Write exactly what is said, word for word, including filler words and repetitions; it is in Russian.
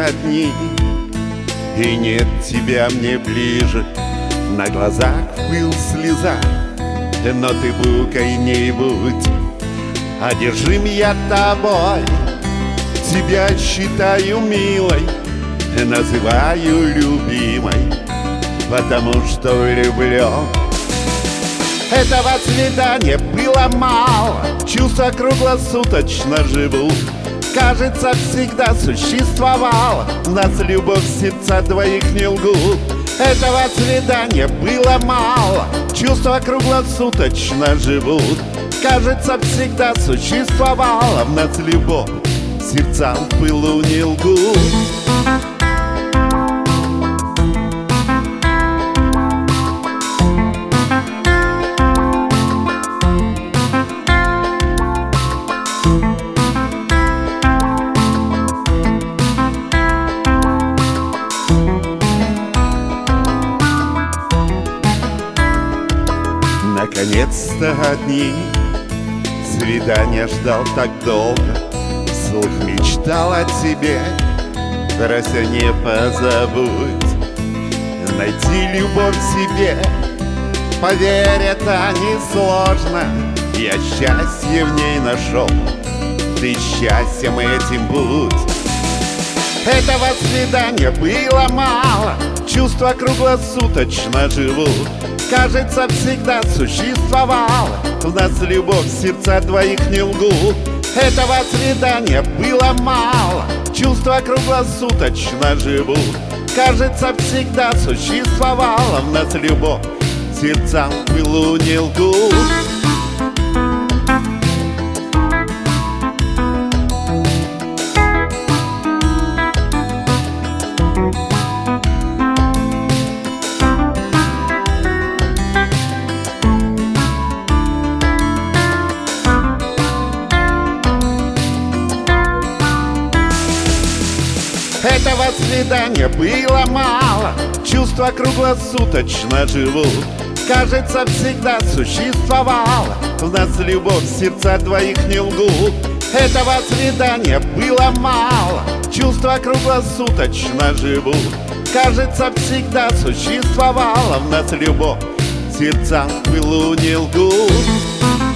одни, и нет тебя мне ближе. На глазах был слеза, но ты букой не будь. Одержим я тобой, тебя считаю милой, называю любимой, потому что влюблен. Этого свидания было мало, чувства круглосуточно живут. Кажется, всегда существовала, нас любовь, сердца двоих не лгут. Этого свидания было мало, чувства круглосуточно живут. Кажется, всегда существовала, в нас любовь, сердца в пылу не лгут. Наконец-то одни, свидания ждал так долго, вслух мечтал о тебе, прося не позабудь. Найти любовь в себе, поверь, это несложно. Я счастье в ней нашел, ты счастьем этим будь. Этого свидания было мало, чувства круглосуточно живут. Кажется, всегда существовала, в нас любовь, сердца двоих не лгут. Этого свидания было мало, чувства круглосуточно живут. Кажется, всегда существовала, в нас любовь, сердца в пылу не лгут. Этого свидания было мало, чувства круглосуточно живут. Кажется, всегда существовала, в нас любовь, сердца двоих не лгут. Этого свидания было мало, чувства круглосуточно живут. Кажется, всегда существовала, в нас любовь, сердца в пылу не лгут.